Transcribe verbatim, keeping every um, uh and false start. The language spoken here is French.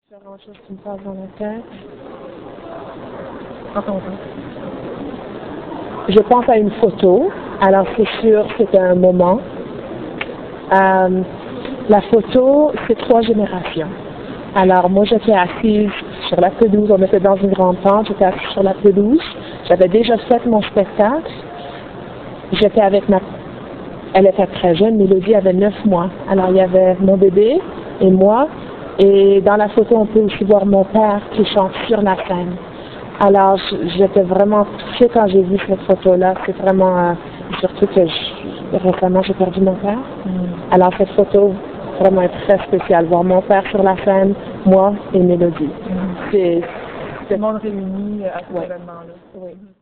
Différentes choses qui me passent dans la tête. Attends, Je pense à une photo. Alors, c'est sûr, c'est un moment. Euh, la photo, c'est trois générations. Alors, moi, j'étais assise sur la pelouse. On était dans une grande tente. J'étais assise sur la pelouse. J'avais déjà fait mon spectacle. J'étais avec ma... Elle était très jeune. Mélodie avait neuf mois. Alors, il y avait mon bébé et moi. Et dans la photo, on peut aussi voir mon père qui chante sur la scène. Alors, j'étais vraiment touchée quand j'ai vu cette photo-là. C'est vraiment, euh, surtout que je, récemment, j'ai perdu mon père. Mm. Alors, cette photo, vraiment, est très spéciale. Voir mon père sur la scène, moi et Mélodie. Mm. C'est... Tout le monde réuni à cet ouais. événement-là. Oui.